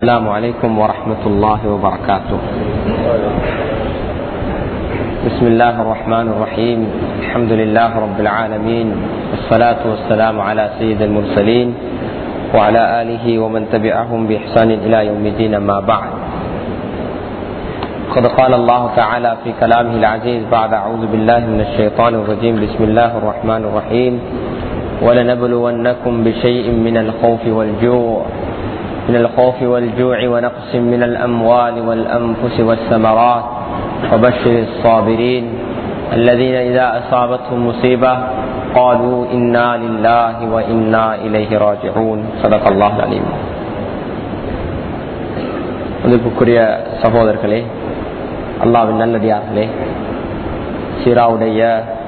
السلام عليكم ورحمة الله وبركاته. بسم الله الرحمن الرحيم. الحمد لله رب العالمين، والصلاة والسلام على سيد المرسلين وعلى آله ومن تبعهم بإحسان إلى يوم الدين. ما بعد، قد قال الله تعالى في كلامه العزيز بعد أعوذ بالله من الشيطان الرجيم. بسم الله الرحمن الرحيم. ولنبلونكم بشيء من الخوف والجوع ونقص من الأموال والأنفس والثمرات وبشر الصابرين الذين إذا أصابتهم مصيبة قالوا إنا لله وإنا إليه راجعون. صدق الله العليم. அன்பிற்குரிய சகோதரர்களே, அல்லாஹ்வின் நல்லடியார்களே, சீராவுடைய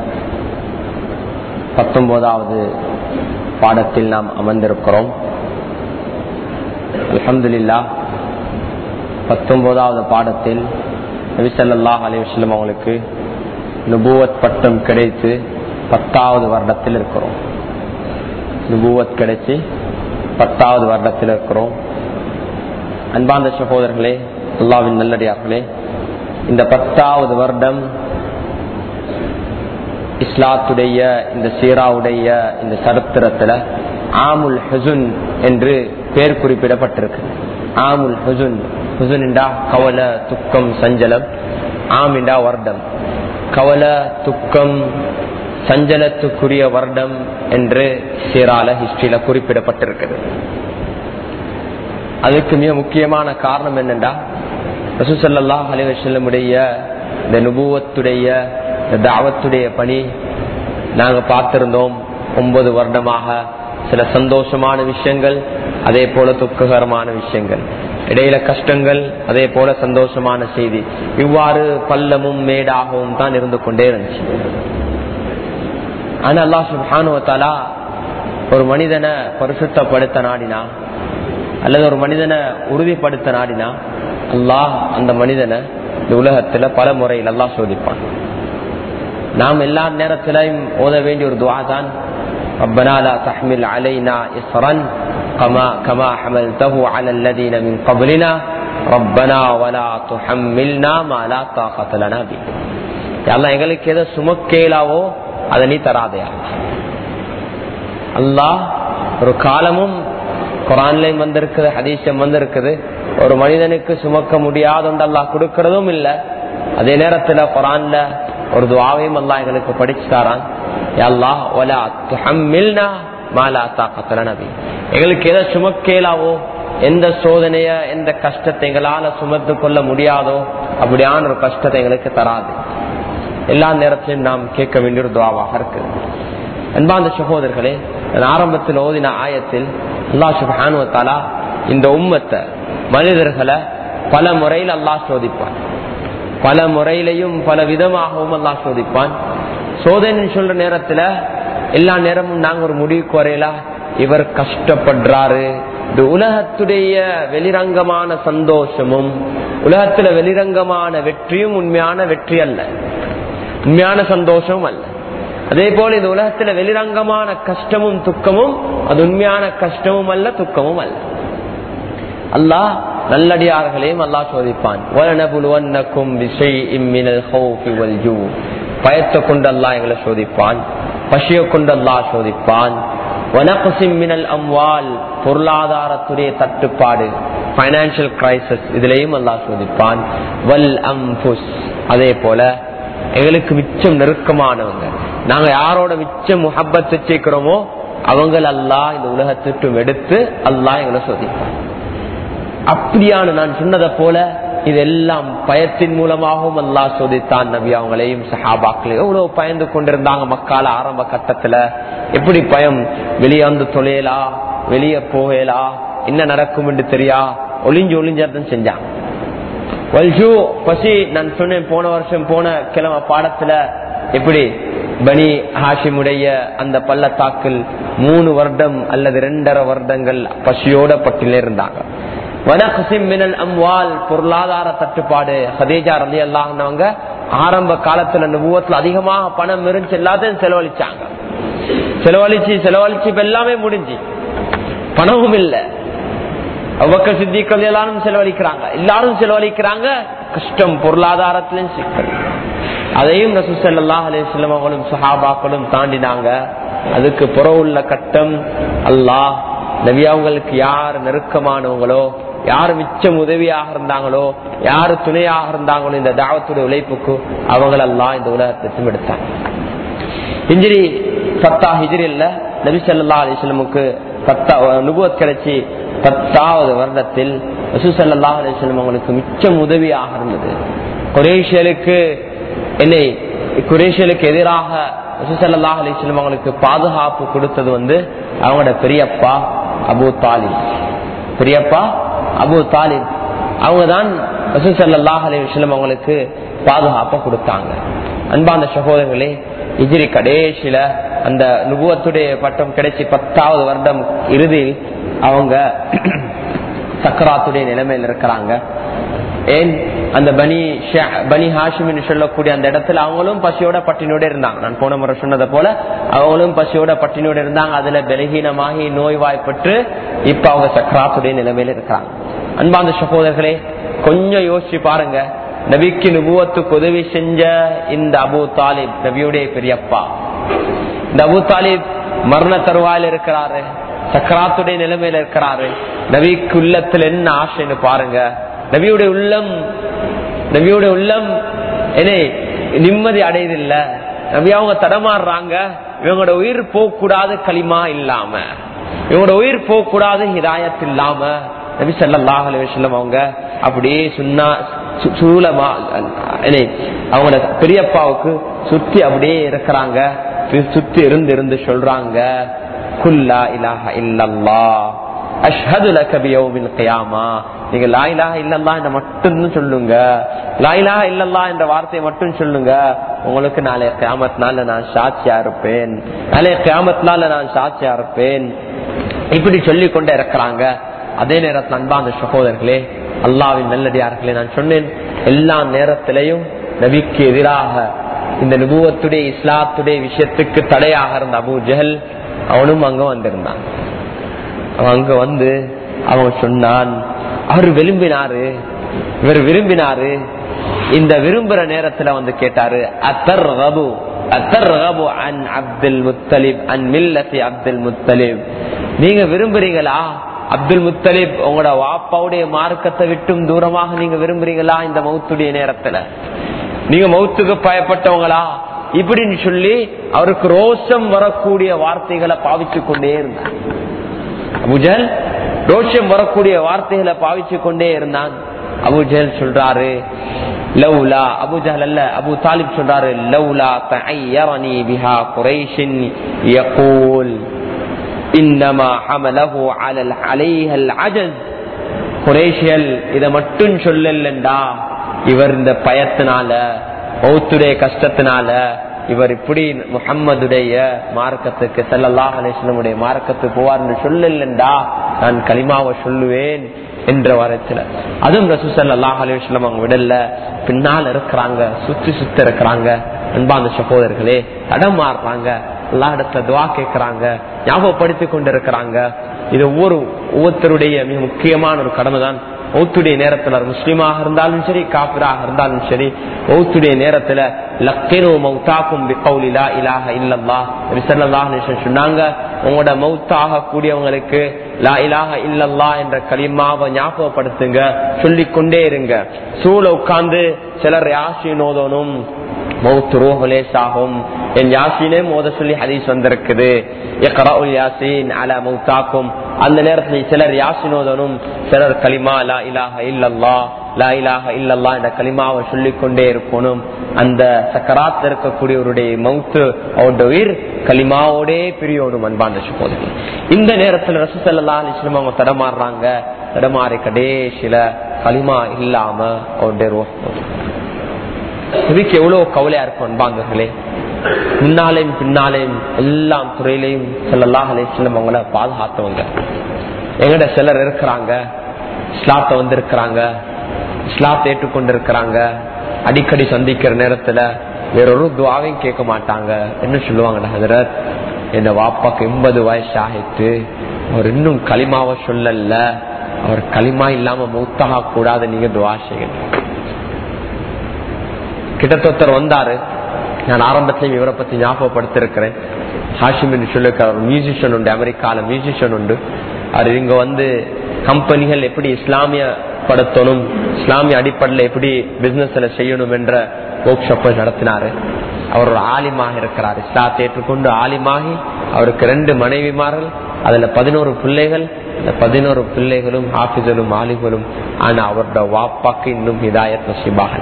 19வது பாடத்தில் நாம் அமர்ந்திருக்கிறோம். அல்ஹம்துலில்லாஹ், 19வது பாடத்தில் நபி ஸல்லல்லாஹு அலைஹி வஸல்லம் அவங்களுக்கு நுபுவத் பட்டம் கிடைத்து 10வது வருடத்தில் இருக்கிறோம். நுபுவத் கிடைச்சி 10வது வருடத்தில் இருக்கிறோம். அன்பார்ந்த சகோதரர்களே, அல்லாஹ்வின் நல்லடியார்களே, இந்த 10வது வருடம் இஸ்லாத்துடைய இந்த சீராவுடைய இந்த சரித்திரத்துல ஆமுல் ஹுசுன் என்று பெயர் குறிப்பிடப்பட்டிருக்கு. ஆமுல் ஹுசுன், ஹுசுன் என்றா கவலை, துக்கம், சஞ்சலம். ஆம் என்றா வருடம். கவலை, துக்கம், சஞ்சலத்துக்குரிய வருடம் என்று சீரால ஹிஸ்டரியில குறிப்பிடப்பட்டிருக்கிறது. அதுக்கு மிக முக்கியமான காரணம் என்னென்றா, ரசூல் ஸல்லல்லாஹு அலைஹி வஸல்லமுடைய இந்த நுபுவத்துடைய தாவத்துடைய பணி நாங்க பார்த்திருந்தோம். 9 வருடமாக சில சந்தோஷமான விஷயங்கள், அதே போல துக்ககரமான விஷயங்கள், இடையில கஷ்டங்கள், அதே போல சந்தோஷமான செய்தி, இவ்வாறு பள்ளமும் மேடாகவும் தான் இருந்து கொண்டே இருந்துச்சு. ஆனா அல்லாஹ் சுப்ஹானஹு வ தஆலா ஒரு மனிதனை பரிசுத்தப்படுத்த நாடினா அல்லது ஒரு மனிதனை உறுதிப்படுத்த நாடினா அல்லாஹ் அந்த மனிதனை இந்த உலகத்துல பல முறையில் அல்லாஹ் சோதிப்பான். நாம் எல்லா நேரத்திலையும் ஓத வேண்டிய ஒரு துஆ தான், ربنا لا تحمل علينا إصرا كما حملته على الذين من قبلنا ربنا ولا تحملنا ما لا طاقة لنا به. யா அல்லாஹ், எங்களுக்கு எதை சுமக்கேலாவோ அதை நீ தராதே. அல்லாஹ் ஒரு காலமும் குர்ஆன்லயும் வந்திருக்குது, ஹதீஸும் வந்திருக்குது, ஒரு மனிதனுக்கு சுமக்க முடியாத ஒன்று அல்லாஹ் கொடுக்கறதும் இல்லை. அதே நேரத்துல குர்ஆன்ல ஒரு துஆவையும் அல்லாஹ் எங்களுக்கு படிச்சு தாரான், யா அல்லாஹ் வலா துஹம்மில்னா மா லா தாகத லனா பி. எங்களுக்கு எதை சுமக்கேலாவோ, எந்த சோதனைய, எந்த கஷ்டத்தை எங்களால சுமந்து கொள்ள முடியாதோ அப்படியான ஒரு கஷ்டத்தை எங்களுக்கு தராது. எல்லா நேரத்திலும் நாம் கேட்க வேண்டிய ஒரு துஆவாக இருக்கு. அன்பார்ந்த சகோதரர்களே, ஆரம்பத்தில் ஓதின ஆயத்தில் அல்லாஹ் சுப்ஹானஹு வ தஆலா இந்த உம்மத்தை, மனிதர்களை பல முறையில் அல்லாஹ் சோதிப்பான். பல முறையிலையும் பல விதமாகவும் அல்லாஹ் சோதிப்பான். சோதனை சொல்ற நேரத்துல எல்லா நேரமும் நாங்க ஒரு முடிவுக்கு வரையிலா, இவர் கஷ்டப்படுறாரு, இந்த உலகத்துடைய வெளிரங்கமான சந்தோஷமும் உலகத்துல வெளிரங்கமான வெற்றியும் உண்மையான வெற்றி அல்ல, உண்மையான சந்தோஷமும் அல்ல. அதே போல இந்த உலகத்துல வெளிரங்கமான கஷ்டமும் துக்கமும் அது உண்மையான கஷ்டமும் அல்ல, துக்கமும் அல்ல. அல்லாஹ் நல்லடியார்களையும் அல்லாஹ் சோதிப்பான். பயத்தை கொண்டு அல்லாஹ் எங்களை சோதிப்பான், பசியை கொண்டு அல்லாஹ் சோதிப்பான். பொருளாதாரத்துடைய தட்டுப்பாடு, பைனான்சியல் கிரைசிஸ், இதுலயும் அல்லாஹ் சோதிப்பான். வல் அம்புஸ், அதே போல எங்களுக்கு மிச்சம் நெருக்கமானவங்க, நாங்க யாரோட மிச்சம் முஹப்பத் வச்சிருக்கிறோமோ அவங்க அல்லாஹ் இந்த உலகத்திற்கும் எடுத்து அல்லாஹ் எங்களை சோதிப்பான். அப்படியான நான் சொன்னதை போல இதெல்லாம் பயத்தின் மூலமாகவும் அல்லாஹ் சோதித்தான். நபி அவங்களையும் சஹாபாக்களையும் எவ்வளவு பயந்து கொண்டிருந்தாங்க மக்கால ஆரம்ப கட்டத்துல. எப்படி பயம், வெளியே வந்து தொலையலா, வெளியே போகலா, என்ன நடக்கும் என்று தெரியா, ஒளிஞ்சதான் செஞ்சாங்க. பசி, நான் சொன்னேன் போன வருஷம் போன கிழமை பாடத்துல, எப்படி பனி ஹாஷிமுடைய அந்த பள்ளத்தாக்கில் 3 வருடம் அல்லது 2.5 வருடங்கள் பசியோட பட்டியல இருந்தாங்க. பொருளாதார தட்டுப்பாடு. ஹதீஜா ரலியல்லாஹு அன்ஹா ஆரம்ப காலத்துல நபுவத்துல அதிகமாக பணம் இருந்துச்சு, எல்லாத்தையும் செலவழிச்சாங்க. செலவழிச்சு இப்ப எல்லாமே முடிஞ்சு, பணமும் இல்ல. அபூபக்கர் சித்திக் எல்லாரும் செலவழிக்கிறாங்க, எல்லாரும் செலவழிக்கிறாங்க. கஷ்டம், பொருளாதாரத்திலும் சிக்கல். அதையும் ரசூல் ஸல்லல்லாஹு அலைஹி வஸல்லம் அவங்களும் சஹாபாக்களும் தாண்டினாங்க. அதுக்கு புறவுள்ள கட்டம், அல்லாஹ் நபி அவங்களுக்கு யார் நெருக்கமானவங்களோ, யாரு மிச்சம் உதவியாக இருந்தாங்களோ, யாரு துணையாக இருந்தாங்களோ இந்த தாவத்துடைய உழைப்புக்கு, அவங்களெல்லாம் இந்த உலகத்தை திட்டெடுத்தாங்க. ஹிஜ்ரி 10 ஹிஜ்ரில நபி ஸல்லல்லாஹு அலைஹி வஸல்லமுக்கு நுபுவத் கிடைச்சி 10வது வருடத்தில் ரசூல் ஸல்லல்லாஹு அலைஹி வஸல்லம் அவங்களுக்கு மிச்சம் உதவியாக இருந்தது. குறைஷியலுக்கு எதிராக ரசூல் ஸல்லல்லாஹு அலைஹி வஸல்லம் அவங்களுக்கு பாதுகாப்பு கொடுத்தது அவங்களோட பெரியப்பா அபூ தாலிப். பெரியப்பா அபூ தாலிப் அவங்க தான் ரசூல் ஸல்லல்லாஹு அலைஹி வஸல்லம் அவங்களுக்கு பாதுகாப்பை கொடுத்தாங்க. அன்பான சகோதரர்களே, ஹிஜ்ரி கடைசியில அந்த நுபுவத்துடைய பட்டம் கிடைச்சி 10வது வருடம் இறுதியில் அவங்க சக்கராத்துடைய நிலைமையில் இருக்கிறாங்க. ஏன் அந்த பனி ஹாஷிம் சொல்லக்கூடிய அந்த இடத்துல அவங்களும் பசியோட பட்டினியோட இருந்தாங்க. நான் போன முறை சொன்னதை போல அவங்களும் பசியோட பட்டினியோட இருந்தாங்க. அதுல பலகீனமாகி நோய்வாய்ப்பட்டு இப்ப அவங்க சக்கராத்துடைய நிலைமையில இருக்கிறாங்க. அன்பாந்த சகோதரர்களே, கொஞ்சம் யோசிச்சு பாருங்க. நபிக்கு நுபுவத்துக்கு உதவி செஞ்ச இந்த அபூ தாலிப், நபியுடைய பெரியப்பா, இந்த அபூ தாலிப் மரண தருவாயில் இருக்கிறாரு, சக்கராத்துடைய நிலைமையில இருக்கிறாரு. நபிக்கு உள்ளத்துல என்ன ஆசைன்னு பாருங்க. நபியுடைய உள்ளம் என்ன நிம்மதி அடையதில்ல. நபி அவங்க தடமாறுறாங்க. இவங்களோட உயிர் போகக்கூடாது களிமா இல்லாம, இவங்களோட உயிர் போகக்கூடாது ஹிதாயத் இல்லாம. நபி ஸல்லல்லாஹு அலைஹி வஸல்லம் அவங்க அப்படியே சூலமா அவங்களோட பெரியப்பாவுக்கு சுத்தி அப்படியே இருக்கிறாங்க. சுத்தி இருந்து சொல்றாங்க, குல்லா இலாஹ இல்லல்லாஹ் அஷ்ஹது லக பியௌமில் கியாமா. நீங்க லா இலாஹ இல்லல்லாஹ் என்ற மட்டும் சொல்லுங்க, லா இலாஹ இல்லல்லாஹ் என்ற வார்த்தையை மட்டும் சொல்லுங்க, உங்களுக்கு நாளைய கியாமத் நாள்ல நான் சாட்சியா இருப்பேன், நாளைய கியாமத் நாள்ல நான் சாட்சியா இருப்பேன். இப்படி சொல்லிக் கொண்டே இருக்கிறாங்க. அதே நேரத்தில் அன்பான சகோதரர்களே, அல்லாஹ்வின் நல்லடியார்களே, நான் சொன்னேன் எல்லா நேரத்திலையும் நபிக்கு எதிராக இந்த நுபுவத்துடைய இஸ்லாத்துடைய விஷயத்துக்கு தடையாக இருந்த அபூ ஜஹல் அவனும் அங்க வந்திருந்தான். அவன் அங்க அவன் சொன்னான், அவர் இவர் விரும்பினாரு. இந்த விரும்புற நேரத்துல கேட்டாரு, அத்தர்கபு அன் அப்துல் முத்தலிப் அன் மில்லத்தி அப்துல் முத்தலிப், நீங்க விரும்புறீங்களா அப்துல் முத்தலிப் உங்களோட வாப்பாவுடைய மார்க்கத்தை விட்டும் தூரமாக நீங்க விரும்புறீங்களா? இந்த மௌத்துடைய நேரத்துல நீங்க மௌத்துக்கு பயப்பட்டவங்களா? இப்படின்னு சொல்லி அவருக்கு ரோஷம் வரக்கூடிய வார்த்தைகளை பாவிச்சு கொண்டே இருந்தார். அபூ ஜஹல் ரோஷம் வரக்கூடிய வார்த்தைகளை பாவிச்சு கொண்டே இருந்தான். அபூ ஜஹல் சொல்றாரு, லவ்லா, அபூ ஜஹல் அல்ல, அபூ தாலிப் சொல்றாரு, லவ்லா தஅய்யரனி பிஹா குரைஷின் யகூல் இன்னமா ஹமலஹு அலைஹல் அஜஸ். குரைஷியல் இத மட்டும் சொல்லலண்டா, இவர் இந்த பயத்தினால, மௌத்துடைய கஷ்டத்தினால இவர் இப்படி முஹம்மதுடைய மார்க்கத்துக்கு ஸல்லல்லாஹு அலைஹி வஸல்லம் மார்க்கத்துக்கு போவார்னு சொல்லலண்டா நான் கலிமாவை சொல்லுவேன் என்ற வாரத்துல. அதுவும் ரசூல் ஸல்லல்லாஹு அலைஹி வஸல்லம் அவங்க விடல, பின்னால் இருக்கிறாங்க, சுத்தி இருக்கிறாங்க. அன்பான சகோதரர்களே, தடமாறுறாங்க, அல்லாஹ் இடத்துல துஆ கேட்கிறாங்க, ஞாபகப்படுத்தி கொண்டிருக்கிறாங்க. இது ஒவ்வொருத்தருடைய மிக முக்கியமான ஒரு கடமை தான். மௌத்துடைய நேரத்துல முஸ்லிமாக இருந்தாலும் சரி, காபிராக இருந்தாலும் சரி, மௌத்துடைய நேரத்துல லக்கினு மௌதாக்கும் பிகௌலி லா இலாஹ இல்லல்லாஹ். நபி ஸல்லல்லாஹு அலைஹி வஸல்லம் சொன்னாங்க, உங்களோட மௌத்தாக கூடியவங்களுக்கு லா இலாஹ இல்லல்லாஹ் என்ற கலிமாவை ஞாபகப்படுத்துங்க, சொல்லிக்கொண்டே இருங்க. சூழ உட்கார்ந்து சிலர் யாசின் ஓதணும், மௌத் ரூஹ் லேசாகும், என் யாசினே மோத சொல்லி ஹதீஸ் வந்திருக்குது. இக்ராஉல் யாசின் அலா மௌதாக்கும். அந்த நேரத்தில் சிலர் யாசின் ஓதணும், சிலர் கலிமா லா இலாஹ இல்லல்லாஹ், லா இலாஹ இல்லல்லாஹ் என்ற கலிமாவை சொல்லிக்கொண்டே இருக்கணும். அந்த சக்கராத் இருக்கக்கூடியவருடைய மௌத்து, அவருடைய உயிர் கலிமாவோடே பிரியோடும். அன்பான சகோதரர்களே, இந்த நேரத்தில் ரசூல் ஸல்லல்லாஹு அலைஹி வஸல்லம் அவங்க தடமாறுறாங்க. தடமாறி கடைசில கலிமா இல்லாம அவருடைய ரூஹ் நபிக்கு எவ்வளவு கவலையா இருக்கும். அன்பாந்தர்களே, முன்னாலேயும் பின்னாலேயும் எல்லா துறையிலையும் ஸல்லல்லாஹு அலைஹி வஸல்லம் அவங்கள பாதுகாத்தவங்க. எங்கட சிலர் இருக்கிறாங்க, இஸ்லாத்தை வந்திருக்கிறாங்க, இஸ்லாத்தை ஏற்றுக்கொண்டிருக்கிறாங்க, அடிக்கடி சந்திக்கிற நேரத்துல வேறொரு துஆவையும் கேட்க மாட்டாங்க. என்ன சொல்லுவாங்க, ஹஜ்ரத் என் வாப்பாக்கு 80 வயசு ஆகிட்டு, அவர் இன்னும் கலிமாவை சொல்லல, அவர் களிமா இல்லாம மௌத்தாக கூடாது, நீங்க துஆ செய்யுங்க. கிட்டத்தட்ட வந்தாரு. நான் ஆரம்பத்திலையும் இவரை பத்தி ஞாபகப்படுத்திருக்கிறேன். ஹாஷிம் என்று சொல்லிருக்கார். ஒரு மியூசிஷியன் உண்டு, அமெரிக்கால மியூசிஷியன் உண்டு. அவர் இங்க வந்து கம்பெனிகள் எப்படி இஸ்லாமியப்படுத்தணும், இஸ்லாமிய அடிப்படையில் எப்படி பிசினஸ்ல செய்யணும் என்ற ஒர்க் ஷாப்பை நடத்தினாரு. அவர் ஒரு ஆலிமாக இருக்கிறார். இஸ்லாத்தை ஏற்றுக்கொண்டு ஆலிமாகி அவருக்கு 2 மனைவிமார்கள், அதுல 11 பிள்ளைகள். இந்த 11 பிள்ளைகளும் ஹாஃபிஸலும் ஆலிம்களும். ஆனா அவரோட வாப்பாக்கு இன்னும் ஹிதாயத் நசீபாக.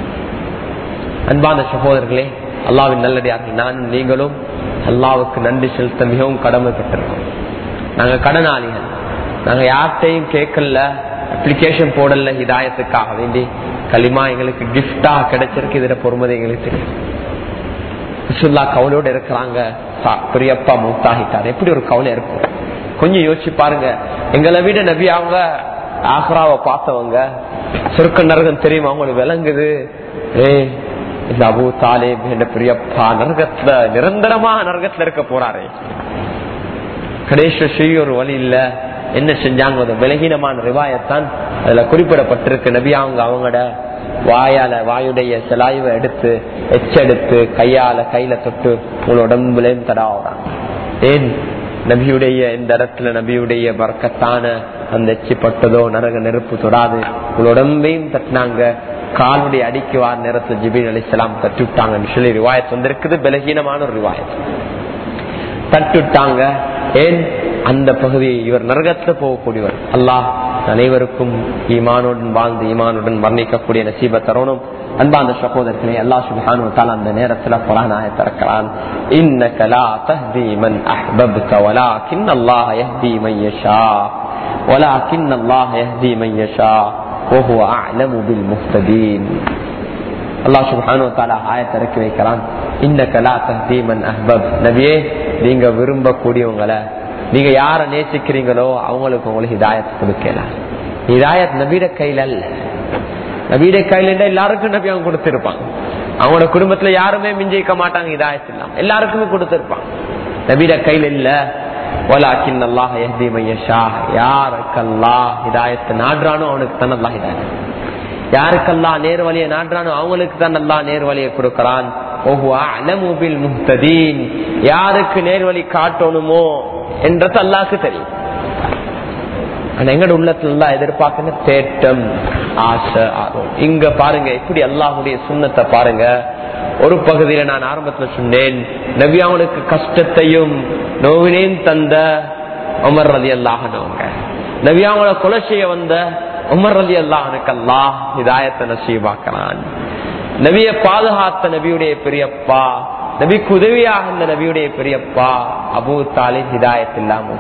அன்பான சகோதரர்களே, அல்லாஹ்வின் நல்லடியார்கள், நானும் நீங்களும் அல்லாஹ்வுக்கு நன்றி செலுத்த மிகவும் கடமைப்பட்டிருக்கோம். நாங்க கடனாளிகள். நாங்க யார்கிட்டையும் கேட்கல, அப்ளிகேஷன் போடல. ஹிதாயத்துக்காக வேண்டி களிமா எங்களுக்கு கிஃப்டா கிடைச்சிருக்கு. இதுல பொறுமதி எங்களுக்கு தெரியும். ரசூலுல்லாஹ் கவலையோடு இருக்கிறாங்க. பெரியப்பா மூத்தாகிட்டார். எப்படி ஒரு கவலை இருக்கும் கொஞ்சம் யோசிச்சு பாருங்க. எங்களை விட நபி அவங்க ஆக்ராவை பார்த்தவங்க. சொர்க்க நரகம் தெரியும் அவங்களுக்கு விளங்குது. இந்த அபூ தாலிப் என்ற பெரியப்பா நரகத்துல நிரந்தரமாக நரகத்துல இருக்க போறாரு. கடைசி செய்ய ஒரு வழி இல்ல. என்ன செஞ்சாங்க? விலகீனமான ரிவாயத்தான் அதுல குறிப்பிடப்பட்டிருக்கு. நபி அவங்க அவங்களோட வாயுடைய செலாய்வை எடுத்து எச்செடுத்து கையில தொட்டு உங்களோட உடம்புலையும் தடாவுறாங்க. ஏன்? நபியுடைய இந்த இடத்துல நபியுடைய பரக்கத்தான அந்த எச்சிப்பட்டதோ நரக நெருப்பு தொடாது. உங்களோட உடம்பையும் தட்டினாங்க. காலுடைய அடிக்கு வார நேரத்தில் ஜிப்ரீல் அலைஹிஸ்ஸலாம் தட்டி விட்டாங்கன்னு சொல்லி ரிவாயத் வந்திருக்குது. பலகீனமான ஒரு ரிவாயத். தட்டுட்டாங்க. ஏன்? அந்த பகுதி இவர் நரகத்துல போகக்கூடியவர். அல்லாஹ் அனைவருக்கும் ஈமானுடன் வாழ்ந்து ஈமானுடன் வர்ணிக்கக்கூடிய நசீப தரணும். அன்பான சகோதரர்களே, அல்லாஹ் சுப்ஹானஹு வ தஆலா அந்த நேரத்துல குர்ஆன் ஆயத்தை இறக்குறான். இன்னக லா தஹ்தி மன் அஹ்பப்த வலாக்கின் அல்லாஹ் யஹ்தி மன் யஷா வலாக்கின் அல்லாஹ் யஹ்தி மன் யஷா வஹுவ அஅலமு பில் முஹ்ததீன். அல்லாஹ் சுப்ஹானஹு வ தஆலா ஆயத்தை இறக்கி வைக்கிறான். இன்னக லா தஹ்தி மன் அஹ்பப். நபியே, நீங்க விரும்பக்கூடியவங்களை, நீங்க யார நேசிக்கிறீங்களோ அவங்களுக்கு உங்களுக்கு ஹிதாயத் கொடுக்கலாம். ஹிதாயத் நபியோட கையில அல்ல. நபியோட கையில எல்லாருக்கும் நபி அவங்க கொடுத்திருப்பாங்க. அவங்களோட குடும்பத்துல யாருமே மிஞ்சிக்க மாட்டாங்க. ஹிதாயத் இல்லாம எல்லாருக்குமே கொடுத்திருப்பாங்க. நபியோட கையில இல்ல. வலாக்கின் அல்லாஹ் யஹ்தி மன் யஷா. யாருக்கு அல்லாஹ் ஹிதாயத் நாடுறானோ அவனுக்கு தான் அல்லாஹ் ஹிதாயத். யாருக்கு அல்லாஹ் நேர்வழியை நாடுறானோ அவங்களுக்கு தான் அல்லாஹ் நேர்வழியை கொடுக்கிறான். அஅலமு பில் முஹ்ததீன். யாருக்கு நேர்வழி காட்டணுமோ என்றது அல்லாஹ்க்கு தெரியும். ஆனா எங்கட உள்ளத்துல எல்லாம் எதிர்பார்க்க தேட்டம், ஆசை, ஆர்வம். இங்க பாருங்க எப்படி அல்லாஹ்வுடைய சுன்னத்தை பாருங்க. ஒரு பகுதியில நான் ஆரம்பத்துல சொன்னேன், நபி அவனுக்கு கஷ்டத்தையும் நோவினையும் தந்த உமர் ரலியல்லாஹு அன்ஹு, நபி அவங்கள கொலை செய்ய வந்த உமர் ரலியல்லாஹு அன்ஹுக்கு அல்லாஹ் ஹிதாயத்தை நசீபாக்குறான். நபியை பாதுகாத்த நபியுடைய பெரியப்பா, நபிக்கு உதவியாக இருந்த நபியுடைய பெரியப்பா அபூ தாலிப் ஹிதாயத் இல்லாம.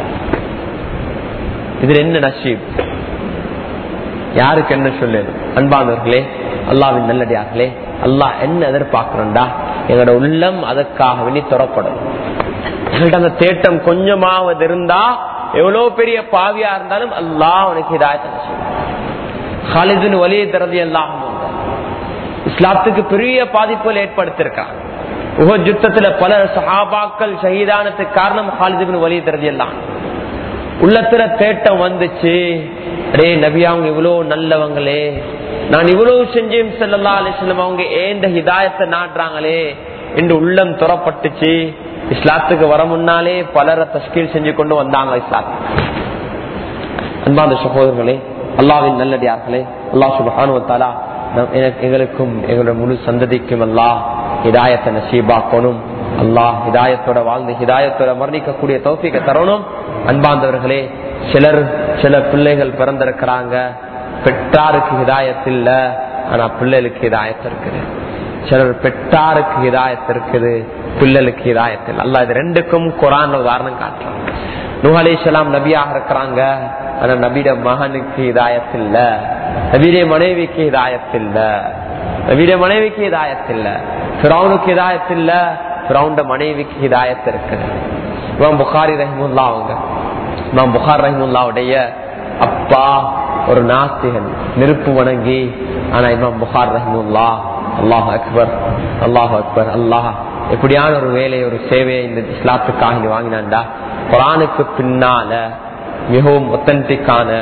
இதுல என்ன நசீப்? யாருக்கு என்ன சொல்லுது? அன்பானவர்களே, அல்லாஹ்வின் நல்லடியார்களே, அல்லாஹ் என்ன எதிர்பார்க்கிறோம்டா, எங்களோட உள்ளம் அதற்காக வேண்டி துறப்படும். எங்கள்ட்ட அந்த தேட்டம் கொஞ்சமாவது இருந்தா, எவ்வளவு பெரிய பாவியா இருந்தாலும் அல்லாஹ் உனக்கு ஹிதாயத் நசீப். காலித் பின் வலீத் ரலியல்லாஹு அன்ஹு இஸ்லாத்துக்கு பெரிய பாதிப்புகள் ஏற்படுத்திருக்காங்க. உஹத் யுத்தத்துல பல சஹாபாக்கள் ஷஹீதானத்துக்கு காரணம் காலித் பின் வலீத் ரலியல்லாஹு அன்ஹு. உள்ளத்துல தேட்டம் வந்துச்சு, அடே நபி அவங்க இவ்வளவு நல்லவங்களே, நான் இவ்வளவு செஞ்சேன் ஸல்லல்லாஹு அலைஹி வஸல்லம், அவங்க ஏந்த ஹிதாயத்தை நாடுறாங்களே என்று உள்ளம் துறப்பட்டுச்சு. இஸ்லாத்துக்கு வர முன்னாலே பலரை தஸ்கீல் செஞ்சு கொண்டு வந்தாங்க இஸ்லாத்துக்கு. அன்பான சகோதரர்களே, அல்லாஹ்வின் நல்லடியார்களே, அல்லாஹ் சுப்ஹானஹு வ தஆலா எங்களுக்கும் எங்களுடைய முழு சந்ததிக்கும் அல்லாஹ் ஹிதாயத்தை நசீபாக்கணும். அல்லாஹ் ஹிதாயத்தோட வாழ்ந்து ஹிதாயத்தோட மரணிக்கக்கூடிய தௌஃபீக தரணும். அன்பாந்தவர்களே, சில பிள்ளைகள் பிறந்திருக்கிறாங்க, பெற்றாருக்கு ஹிதாயத் இல்ல, ஆனா பிள்ளைகளுக்கு ஹிதாயத் இருக்குது. சிலர் பெற்றாருக்கு ஹிதாயத் இருக்குது, பிள்ளைகளுக்கு ஹிதாயத் இல்லை. அல்லாஹ் இது ரெண்டுக்கும் குர்ஆன்ல உதாரணம் காட்டுறான். நூஹ் அலைஹிஸ்ஸலாம் நபியாக இருக்கிறாங்க, ஆனா நபியோட மகனுக்கு ஹிதாயத் இல்ல, நபியுடைய மனைவிக்கு ஹிதாயத் இல்ல, நபியுடைய மனைவிக்கு ஹிதாயத் இல்ல, ஃபிரௌனுக்கு ஹிதாயத் இல்ல, ஃபிரௌனோட மனைவிக்கு ஹிதாயத் இருக்குது. இமாம் புகாரி ரஹிமஹுல்லாஹ் அவங்க, இமாம் புகாரி ரஹிமஹுல்லாஹ்வுடைய அப்பா ஒரு நாஸ்திகன், நெருப்பு வணங்கி. ஆனா இமாம் புகாரி ரஹிமஹுல்லாஹ் அல்லாஹ் அக்பர் அல்லாஹ் அக்பர், அல்லாஹ் எப்படியான ஒரு வேலையை ஒரு சேவையை இந்த இஸ்லாத்துக்காக வாங்கினான்டா. குர்ஆனுக்கு பின்னால மிகவும் ஒத்தன்டிக்கான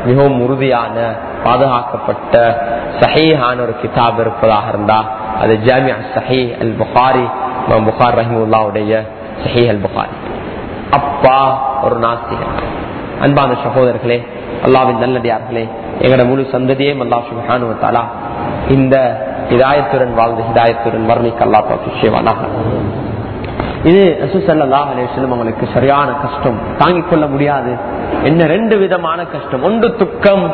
மிகவும் உறுதியான பாதுகாக்கப்பட்ட சஹீஹான ஒரு கிதாப் இருப்பதாக இருந்தா அது ஜாமிஅ ஸஹீஹ் அல் புகாரி, இமாம் புகாரி ரஹிமஹுல்லாஹ்வுடைய ஸஹீஹ் அல் புகாரி. அப்பா ஒரு நாஸ்திகன். அன்பான சகோதரர்களே, அல்லாஹ்வின் நல்லடியார்களே, எங்கட முழு சந்ததியையும் அல்லாஹ் சுப்ஹானஹு வ தஆலா இந்த ஹிதாயத்துடன் வாழ்ந்து ஹிதாயத்துடன் வர்ணிக்க அல்லாஹ் தௌஃபீக் செய்வானாக. இது ரசூல் ஸல்லல்லாஹு அலைஹி வஸல்லம் அவங்களுக்கு சரியான கஷ்டம், தாங்கிக் கொள்ள முடியாது. என்ன 2 விதமான கஷ்டம். ஒன்று துக்கம்,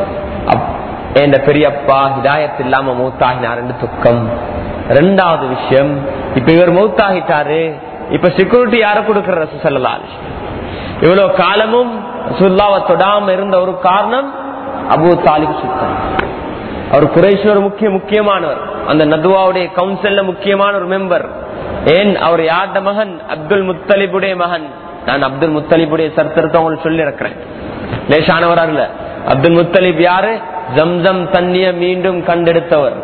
என் பெரியப்பா ஹிதாயத் இல்லாம மௌத்தாகினார் என்று துக்கம். 2வது விஷயம், இப்ப இவர் மௌத்தாகிட்டாரு, இப்ப செக்யூரிட்டி யார கொடுக்கிற ரசூல் ஸல்லல்லாஹு அலைஹி வஸல்லம். இவ்வளவு காலமும் ரசூலுல்லாஹ்வை தொடாம இருந்த ஒரு காரணம் அபூ தாலிப் சுத்தம். அவர் குறைஷ் ஒரு முக்கியமானவர், அந்த நதுவாவுடைய கவுன்சில்ல முக்கியமான ஒரு மெம்பர். ஏன் அவர் யார்ட மகன்? அப்துல் முத்தலிபுடைய மகன். நான் அப்துல் முத்தலிபுடைய சரித்திரத்தை உங்களுக்கு சொல்லி இருக்கிறேன், லேசானவர் அல்ல. அப்துல் முத்தலிப் யாரு? ஜம்சம் தண்ணிய மீண்டும் கண்டெடுத்தவர்.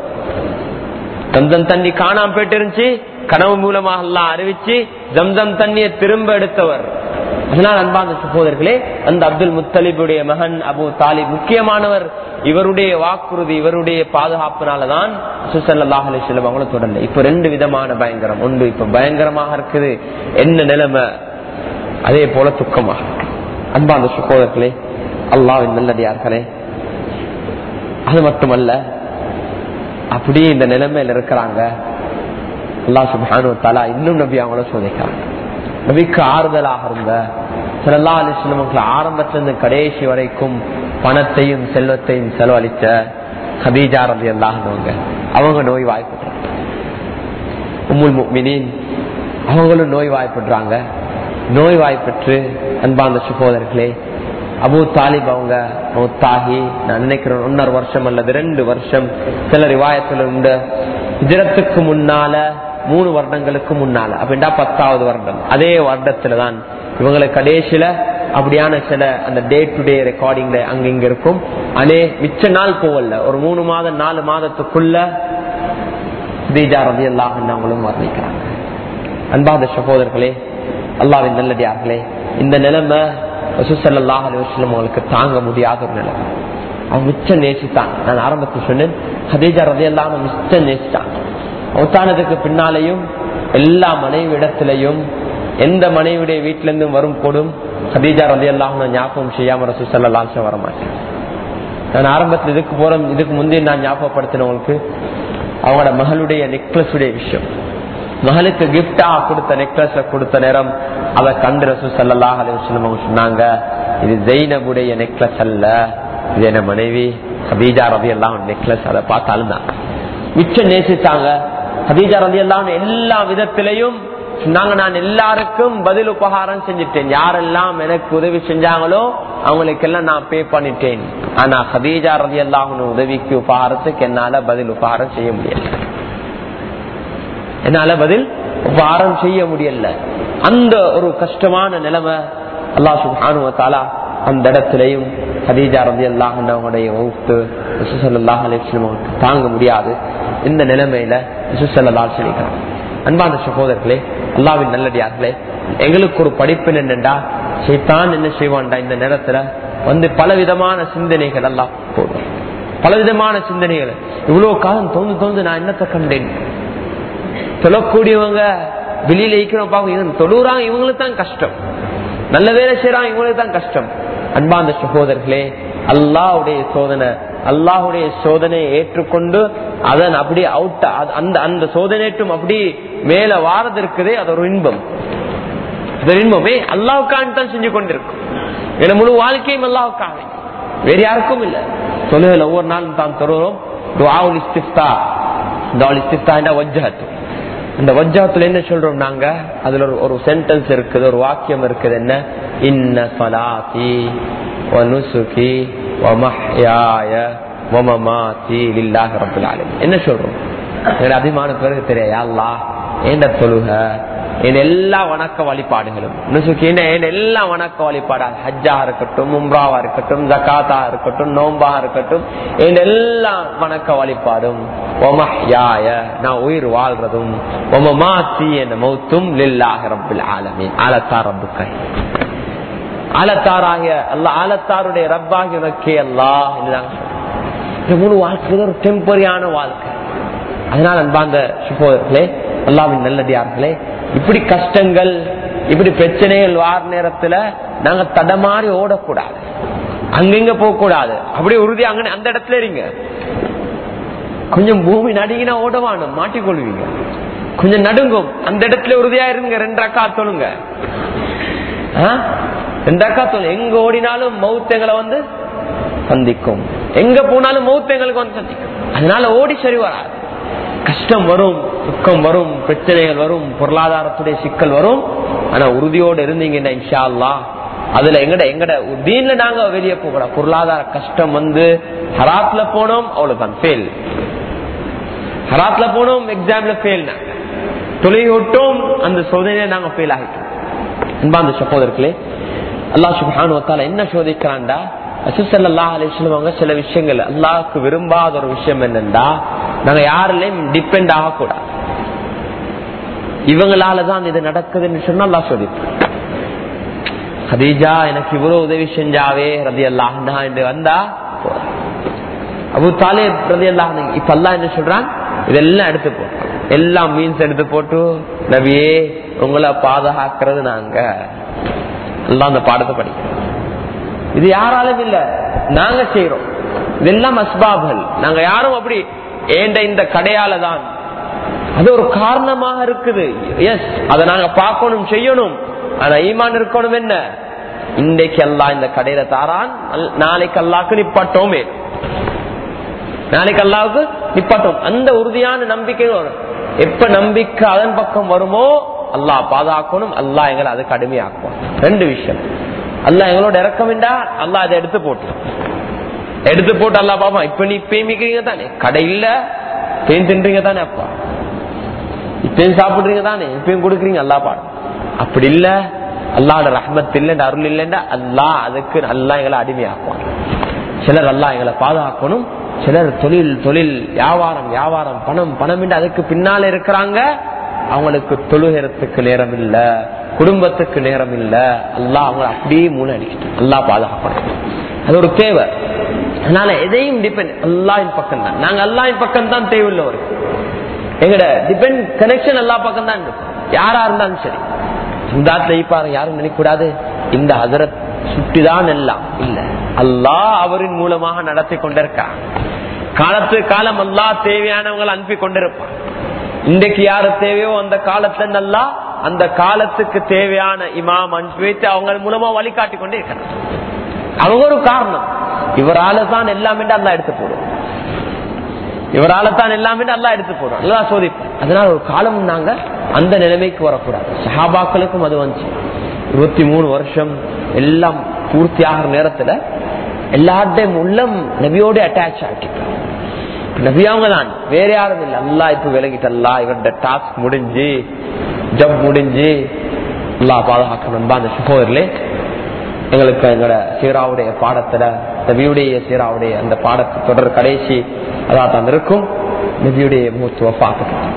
ஜம்சம் தண்ணி காணாம போயிட்டு இருந்துச்சு, கனவு மூலமாக எல்லாம் அறிவிச்சு ஜம்சம் தண்ணியை திரும்ப எடுத்தவர். அதனால் அன்பான சகோதரர்களே, அந்த அப்துல் முத்தலிபுடைய மகன் அபூ தாலிப் முக்கியமானவர். இவருடைய வாக்குறுதி, இவருடைய பாதுகாப்புனாலதான் ரசூல் ஸல்லல்லாஹு அலைஹி வஸல்லம் அவங்கள தொடரல. இப்ப 2 விதமான பயங்கரம். ஒன்று இப்ப பயங்கரமாக இருக்குது, என்ன நிலைமை, அதே போல துக்கமாக. அன்பான சகோதரர்களே, அல்லாஹ்வின் நல்லடியார்களே, அது மட்டுமல்ல, அப்படியே இந்த நிலைமையில இருக்கிறாங்க. அல்லாஹ் சுப்ஹானஹு வ தஆலா இன்னும் நபி அவங்கள சோதிக்கிறாங்க. நபிக்கு ஆறுதலாக இருந்த ஸல்லல்லாஹு அலைஹி வஸல்லம் ஆரம்பத்திலிருந்து கடைசி வரைக்கும் பணத்தையும் செல்வத்தையும் செலவழித்த கதீஜா ரலியல்லாஹு அன்ஹா அவங்க நோய் வாய்ப்பட்டாங்க. உம்முல் முஃமினீன் அவங்களும் நோய் வாய்ப்படுறாங்க. நோய் வாய்ப்பற்று அன்பான சகோதரர்களே, அபூ தாலிப் அவங்க மௌத்தாகி நான் நினைக்கிறேன் 1.5 வருஷம் அல்லது 2 வருஷம், சில ரிவாயத்துல உண்டு ஹிஜ்ரத்துக்கு முன்னால 3 வருடங்களுக்கு முன்னால, அப்படின்னா 10வது வருடம். அதே வருடத்துலதான் இவங்களுக்கு கடைசியில அப்படியான சில அந்த டே டு டே ரெக்கார்டிங்ல அங்க இங்க இருக்கும். அதே மிச்ச நாள் போவல்ல, ஒரு 3 மாதம் 4 மாதத்துக்குள்ள கதீஜா ரலியல்லாஹு அன்ஹா அவங்களும் வர்ணிக்கிறாங்க. அன்பான சகோதரர்களே, அல்லாஹ்வின் நல்லடியார்களே, இந்த நிலைமை ரசூல் ஸல்லல்லாஹு அலைஹி வஸல்லம் அவங்களுக்கு தாங்க முடியாத ஒரு நிலைமை. அவங்க மிச்சம் நேசித்தாங்க. நான் ஆரம்பத்தில் சொன்னேன், கதீஜா ரலியல்லாஹு அன்ஹா மிச்சம் நேசித்தாங்க. மௌத்தானதுக்கு பின்னாலேயும் எல்லா மனைவி இடத்திலையும் எந்த மனைவியுடைய வீட்டில இருந்து வரும் போடும் கதீஜா ரலியல்லாஹு அன்ஹா ஞாபகம் செய்யாம ரசூல் ஸல்லல்லாஹு அலைஹி வஸல்லம் வரமாட்டேன். நான் ஆரம்பத்தில் இதுக்கு முந்தைய நான் ஞாபகப்படுத்தினவங்களுக்கு அவங்களோட மகளுடைய நெக்லஸ் உடைய விஷயம். மகளுக்கு கிஃப்டா கொடுத்த நெக்லஸ் கொடுத்த நேரம் அதை கண்டு ரசூல் ஸல்லல்லாஹு அலைஹி வஸல்லம் அவங்க சொன்னாங்க, இது ஜைனபுடைய நெக்லஸ் அல்ல, இது என்ன மனைவி கதீஜா ரலியல்லாஹு அன்ஹா நெக்லஸ். அதை பார்த்தாலும் தான் மிச்சம் நேசித்தாங்க. கதீஜா ரலியல்லாஹு அன்ஹா எல்லா விதத்திலையும் சொன்னாங்க, நான் எல்லாருக்கும் பதில் உபகாரம் செஞ்சுட்டேன், யாரெல்லாம் எனக்கு உதவி செஞ்சாங்களோ அவங்களுக்கு எல்லாம் நான் பே பண்ணிட்டேன். ஆனா கதீஜா ரலியல்லாஹு அன்ஹா உதவிக்கு உபகாரத்துக்கு என்னால பதில் உபகாரம் செய்ய முடியல, என்னால பதில் உபகாரம் செய்ய முடியல. அந்த ஒரு கஷ்டமான நிலைமை அல்லாஹ் சுப்ஹானஹு வ தஆலா அந்த இடத்திலையும் கதீஜா ரலியல்லாஹு அன்ஹா அவங்களுடைய மௌத் ரசூல் ஸல்லல்லாஹு அலைஹி வஸல்லம் தாங்க முடியாது. இந்த நிலைமையில ரசூல் ஸல்லல்லாஹு அலைஹி வஸல்லம் சொல்லிக்கிறாங்க. அன்பான சகோதரர்களே, அல்லாஹ்வின் நல்லடியார்களே, எங்களுக்கு ஒரு படிப்பு என்னென்றா, ஷைத்தான் என்ன செய்வான்டா இந்த நேரத்துல வந்து பலவிதமான சிந்தனைகள் எல்லாம் போடும், பலவிதமான சிந்தனைகள். இவ்வளவு காலம் தோந்து நான் என்னத்தை கண்டேன், தொழக்கூடியவங்க வெளியில இருக்கிறவங்க தொழுறாங்க, இவங்களுக்கு தான் கஷ்டம், நல்ல வேலை செய்யறாங்க, இவங்களுக்கு தான் கஷ்டம். அன்பாந்த சகோதரர்களே, அல்லாஹ்வுடைய சோதனை, அல்லாஹ்வுடைய சோதனையை ஏற்றுக்கொண்டு அதன் அப்படி அவுட் அந்த சோதனைட்டும் அப்படி மேல வாரது இருக்குதே, அது ஒரு இன்பம். இன்பமே அல்லாஹ்வுக்காக தான் செஞ்சு கொண்டிருக்கும். என முழு வாழ்க்கையும் அல்லாஹ்வுக்காக, வேற யாருக்கும் இல்ல. தொழுகையில் ஒவ்வொரு நாளும் தான் தொழுகிறோம். துஆஉல் இஸ்திஃப்தா, துஆஉல் இஸ்திஃப்தா என்ற வஜ்ஹத். இந்த வஜ்ஹத்துல என்ன சொல்றோம் நாங்க, அதுல ஒரு சென்டென்ஸ் இருக்குது, ஒரு வாக்கியம் இருக்குது. என்ன? இன்ன ஸலாத்தி வ நுசுகி வ மஹ்யாய வ மமாத்தி லில்லாஹி ரப்பில் ஆலமீன். என்ன சொல்றோம்? அதிகமான பேருக்கு தெரியாது, யா அல்லாஹ் என்ற தொழுகை, என் எல்லா வணக்க வழிபாடுகளும், எல்லா வணக்க வழிபாடு, ஹஜ்ஜா இருக்கட்டும், உம்ராவா இருக்கட்டும், ஜகாத்தா இருக்கட்டும், நோம்பா இருக்கட்டும், என் எல்லா வணக்க வழிபாடும், நான் உயிர் வாழ்றதும், மௌத்தும் லில்லாஹி ரப்பில் ஆலமீன், அலத்தா ரப்புக்க. ஆலத்தாராகிய அல்லா, ஆலத்தாருடைய ரப்பாகி உனக்கே அல்லாஹ் என்றுதான். இந்த முழு வாழ்க்கை ஒரு டெம்பரியான வாழ்க்கை. அதனால அன்பார்ந்த சகோதரர்களே, அல்லாஹ்வின் நல்லடியார்களே, இப்படி கஷ்டங்கள் இப்படி பிரச்சனைகள் வார நேரத்துல நாங்க தடமாறி ஓடக்கூடாது, அங்கங்க போக கூடாது. அப்படியே உறுதி அங்க அந்த இடத்துல இருங்க. கொஞ்சம் பூமி நடுங்கினா ஓடவானு மாட்டிக்கொள்வீங்க. கொஞ்சம் நடுங்கும், அந்த இடத்துல உறுதியா இருங்க. 2 ரக்காத் தொழுங்க. 2 ரக்காத் தொழு. எங்க ஓடினாலும் மௌத் எங்களை வந்து சந்திக்கும், எங்க போனாலும் மௌத் எங்களுக்கு வந்து சந்திக்கும். அதனால ஓடி சரி வராது. கஷ்டம் வரும், துக்கம் வரும், பிரச்சனைகள் வரும், பொருளாதாரத்துடைய சிக்கல் வரும். ஆனா உறுதியோடு இருந்தீங்கன்னா இன்ஷா அல்லாஹ் அதுல எங்கட தீன்ல நாங்க வெளியே போகலாம். பொருளாதார கஷ்டம் வந்து ஹராத்ல போனோம், அவ்வளவுதான் ஃபெயில். ஹராத்ல போனோம், எக்ஸாம்ல ஃபெயில். தொழில் விட்டோம், அந்த சோதனையில நாங்க ஃபெயில் ஆகிட்டோம். அன்பார்ந்த சகோதரர்களே, அல்லாஹ் சுப்ஹானஹு வ தஆலா என்ன சோதிக்கிறான்டா, ரசூல் ஸல்லல்லாஹு அலைஹி வஸல்லம் சில விஷயங்கள் அல்லாஹ்வுக்கு விரும்பாத ஒரு விஷயம் என்னன்னா, நாங்க யாரிலையும் டிபெண்ட் ஆகக்கூடாது. இவங்களாலதான் இது நடக்குதுன்னு சொன்னா அல்லாஹ் சோதிப்பான். ஹதீஜா எனக்கு இவ்வளவு உதவி செஞ்சாவே ரலியல்லாஹு அன்ஹா என்று வந்தா, அபூ தாலிப் ரலியல்லாஹு அன்ஹு இப்ப அல்லாஹ் என்ன சொல்றான், இதெல்லாம் எடுத்து போட்டு, எல்லாம் மீன்ஸ் எடுத்து போட்டு, நபியே உங்களை பாதுகாக்கிறது நாங்க. அல்லாஹ் அந்த பாடத்தை படிக்கிறோம். இது யாராலும் இல்ல, நாங்க செய்யறோம். இதெல்லாம் அஸ்பாப்கள். நாங்க யாரும் அப்படி ஏண்ட இந்த கடையால தான், அது ஒரு காரணமாக இருக்குது. எஸ், அதை நாங்க பார்க்கணும், செய்யணும். ஆனா ஈமான் இருக்கணும். என்ன, இன்றைக்கு அல்லாஹ் இந்த கடையில தாரான், நாளைக்கு அல்லாஹ்க்கு நிப்பாட்டோமே, நாளைக்கு அல்லாஹ்வுக்கு நிப்பாட்டோம். அந்த உறுதியான நம்பிக்கை வரும். எப்ப நம்பிக்கை அதன் பக்கம் வருமோ அல்லாஹ் பாதுகாக்கணும், அல்லாஹ் எங்களை அதுக்கு அடிமையாக்குவோம். 2 விஷயம். அல்லாஹ் எங்களோட இறக்கம் வேண்டா, அல்லாஹ் அதை எடுத்து போட்டு அல்லாஹ் பாப்பா, இப்ப நீ பேமிக்கிறீங்க தானே, கடை இல்ல பேன் தின்றீங்க தானே, அப்பா இப்பயும் சாப்பிடுறீங்க தானே, இப்பயும் கொடுக்குறீங்க, அல்லாஹ் பாடு. அப்படி இல்ல, அல்லாஹ்வோட ரஹ்மத் இல்ல, அருள் இல்லைன்னா அல்லாஹ் அதுக்கு அல்லாஹ் எங்களை அடிமையாக்குவான். சிலர் அல்லாஹ் எங்களை பாதுகாக்கணும், சிலர் தொழில் வியாபாரம் பணம் என்று அதுக்கு பின்னால இருக்கிறாங்க. அவங்களுக்கு தொழுகிறதுக்கு நேரம் இல்ல, குடும்பத்துக்கு நேரம் இல்ல. அல்லாஹ் அவங்க அப்படியே மூணடிக்கிட்டு அல்லாஹ் பாதுகாக்கணும். அது ஒரு தேவை. அதனால எதையும் டிபெண்ட் அல்லாஹ்வின் பக்கம் தான். நாங்க அல்லாஹ்வின் பக்கம் தான் தேவையுள்ளவர். எங்கட டிபெண்ட் கனெக்ஷன் அல்லாஹ் பக்கம் தான் இருக்கும். யாரா இருந்தாலும் சரி. இந்த பாருங்க, யாரும் நினைக்க கூடாது இந்த ஹஜரத் சுட்டிதான் எல்லாம் இல்ல. அல்லாஹ் அவரின் மூலமாக நடத்தி கொண்டிருக்கான். காலத்துக்கு காலம் அல்லாஹ் தேவையானவங்களை அனுப்பி கொண்டிருப்பான். இன்றைக்கு யாரு தேவையோ அந்த காலத்துல நல்லா அந்த காலத்துக்கு தேவையான இமாம் அனுப்பி வைத்து அவங்க மூலமா வழிகாட்டி கொண்டே இருக்கிறாங்க. அவங்க ஒரு காரணம். இவரால தான் எல்லாமே அல்லா எடுத்து போடும். அல்லா சோதிப்பான். அதனால ஒரு காலம் நாங்க அந்த நிலைமைக்கு வரக்கூடாது. சஹாபாக்களுக்கும் அது வந்துச்சு. 23 வருஷம் எல்லாம் பூர்த்தி ஆகிற நேரத்துல எல்லாத்தையும் உள்ளம் நபியோட அட்டாச் ஆகிட்டாங்க. நபி அவங்க தான், வேற யாரும் இல்லை. அல்லாஹ் இப்ப விலகிட்டு அல்லாஹ் இவருடைய டாஸ்க் முடிஞ்சு, ஜப் முடிஞ்சு, அல்லாஹ் பாதுகாக்கணும். அந்த சகோதரர்களே, எங்களுக்கு எங்களோட சீராவுடைய பாடத்துல நபியுடைய சீராவுடைய அந்த பாடத்தை தொடர் கடைசி அதான் தான் இருக்கும். நபியுடைய மூத்துவ பார்த்துக்கலாம்.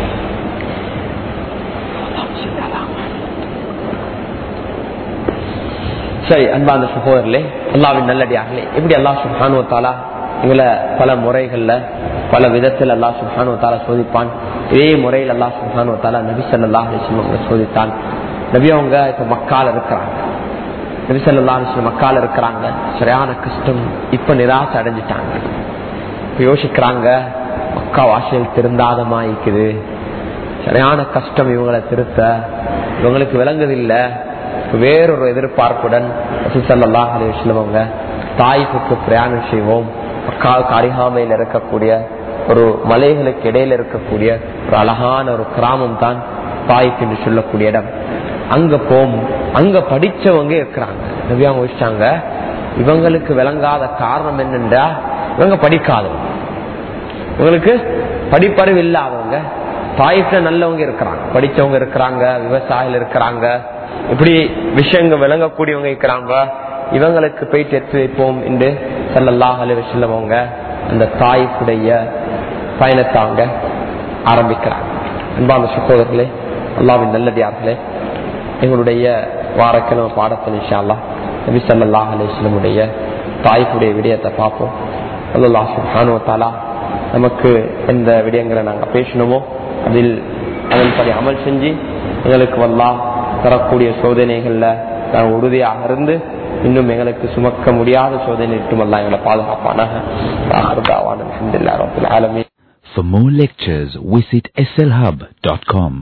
சரி, அன்பான சகோதரர்களே, அல்லாஹ்வின் நல்லடியார்களே, எப்படி அல்லாஹ் சுப்ஹானஹு வ தஆலா எங்களை பல முறைகள்ல பல விதத்தில் அல்லாஹ் சுப்ஹானஹு வ தஆலா சோதிப்பான். இதே முறையில் அல்லாஹ் சுப்ஹானஹு வ தஆலா நபி ஸல்லல்லாஹு அலைஹி வஸல்லம் சோதித்தான். நபி அவங்க இப்ப மக்கால இருக்கிறாங்க. நபி ஸல்லல்லாஹு அலைஹி வஸல்லம் மக்கால இருக்கிறாங்க. சரியான கஷ்டம். இப்ப நிராசை அடைஞ்சிட்டாங்க. இப்ப யோசிக்கிறாங்க, மக்கா வாசிகள் திருந்தாதமாயிக்குது, சரியான கஷ்டம் இவங்களை திருத்த, இவங்களுக்கு விளங்குதில்லை. வேறொரு எதிர்பார்ப்புடன் ரசூல் ஸல்லல்லாஹு அலைஹி வஸல்லம் அவங்க தாயிஃபுக்கு பிரயாணம் செய்வோம். மக்காவுக்கு அருகாமையில் இருக்கக்கூடிய ஒரு மலைகளுக்கு இடையில இருக்கக்கூடிய ஒரு அழகான ஒரு கிராமம் தான் தாயிஃப் என்று சொல்லக்கூடிய இடம். அங்க போம். அங்க படிச்சவங்க இருக்கிறாங்க. நபி அவங்க வச்சாங்க, இவங்களுக்கு விளங்காத காரணம் என்னென்றா இவங்க படிக்காதவங்க, இவங்களுக்கு படிப்பறிவு இல்லாதவங்க. தாயிஃப்ல நல்லவங்க இருக்கிறாங்க, படிச்சவங்க இருக்கிறாங்க, விவசாயிகள் இருக்கிறாங்க, இப்படி விஷயங்கள் விளங்கக்கூடியவங்க இருக்கிறாங்க. இவங்களுக்கு போயிட்டு எடுத்து வைப்போம் என்று ஸல்லல்லாஹு அலைஹி வஸல்லம் அவங்க அந்த தாயிஃபுடைய பயணத்தை அவங்க ஆரம்பிக்கிறாங்க. அன்பான சகோதரர்களே, அல்லாஹ்வின் நல்லடியார்களே, எங்களுடைய வாரக்கிழமை பாடத்தில் இன்ஷா அல்லாஹ் நபி ஸல்லல்லாஹு அலைஹி வஸல்லம் உடைய தாய்ப்புடைய விடயத்தை பார்ப்போம். அல்லாஹ் சுப்ஹானஹு வ தஆலா நமக்கு எந்த விடயங்களை நாங்கள் பேசணுமோ அதன்படி அமல் செஞ்சு எங்களுக்கு அல்லாஹ் தரக்கூடிய சோதனைகள்ல நாங்கள் உறுதியாக இருந்து இன்னும் எங்களுக்கு சுமக்க முடியாத சோதனை இட்டும் அல்லாஹ் எங்களை பாதுகாப்பானாக. For more lectures, visit slhub.com.